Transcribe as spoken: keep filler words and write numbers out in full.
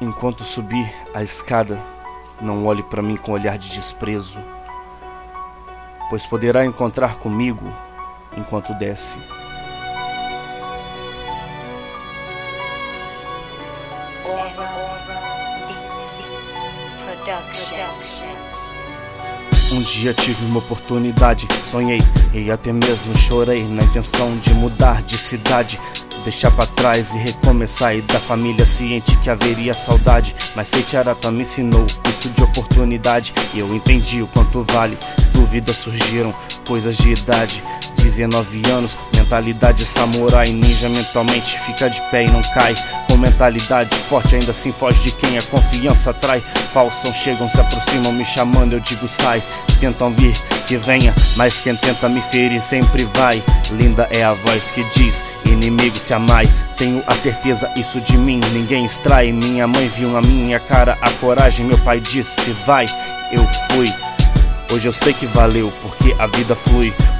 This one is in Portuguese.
Enquanto subir a escada, não olhe para mim com olhar de desprezo, pois poderá encontrar comigo enquanto desce. Um dia tive uma oportunidade, sonhei e até mesmo chorei na intenção de mudar de cidade, deixar pra trás e recomeçar, e da família ciente que haveria saudade. Mas Seitiarapa me ensinou custo de oportunidade e eu entendi o quanto vale. Dúvidas surgiram, coisas de idade, dezenove anos, mentalidade samurai, ninja mentalmente fica de pé e não cai. Com mentalidade forte ainda assim foge de quem a confiança atrai. Falsam, chegam, se aproximam me chamando, eu digo sai. Tentam vir, que venha, mas quem tenta me ferir sempre vai. Linda é a voz que diz, inimigo se amai. Tenho a certeza isso de mim, ninguém extrai. Minha mãe viu a minha cara, a coragem, meu pai disse vai, eu fui. Hoje eu sei que valeu, porque a vida flui.